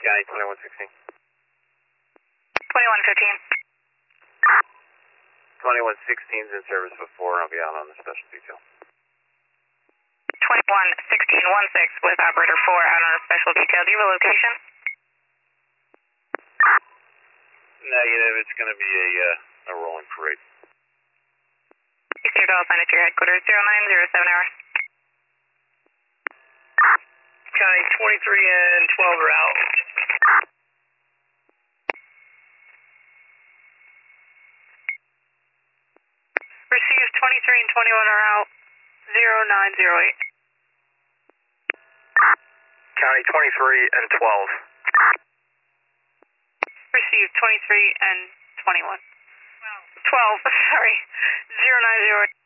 County 2116. 2115. 2116 is in service before, and I'll be out on the special detail. 211616 with operator 4 out on a special detail. Do you have a location? Negative, it's going to be a rolling parade. Eastern Dollar Sign at your headquarters, 0907 hour. County 23 and 12 are out. Received 23 and 21 are out, 0908. County 23 and 12. Received 23 and 21. 12, sorry, 0908.